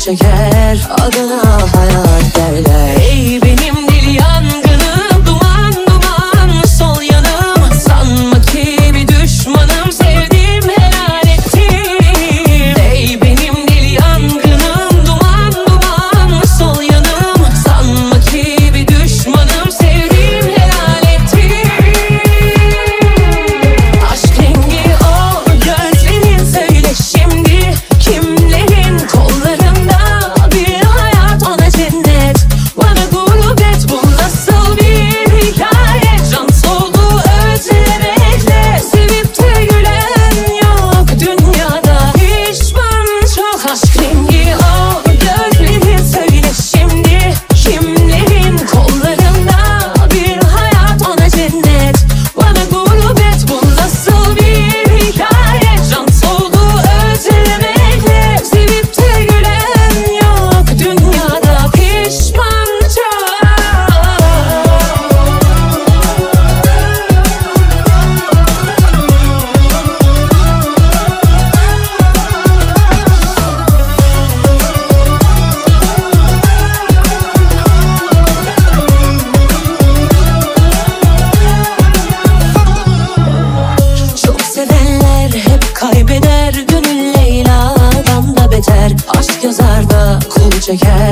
çeker. Adına hayat derler. Ey benim deli yangınım, duman duman sol yanım. Sanma ki bir düşmanım, sevdim helal ettim. Ey benim deli yangınım, duman duman sol yanım. Sanma ki bir düşmanım, sevdim helal ettim. Aşk rengi o gözlerin, söyle şimdi kimlerin kollarında bir hayat ona cennet, bana gurbet. Bu nasıl bir hikaye, can soldu özlemekle. Sevip de gülen yok dünyada, pişman çok. Aşk rengi o gözlerin, söyle şimdi kimlerin kollarında bir hayat ona cennet, bana gurbet. Bu nasıl bir hikaye, can soldu özlemekle. Sevip de gülen yok dünyada, pişman çok. Çok sevenler hep kaybeder, gönül Leyla'dan da beter. Aşk yazar da kul çeker.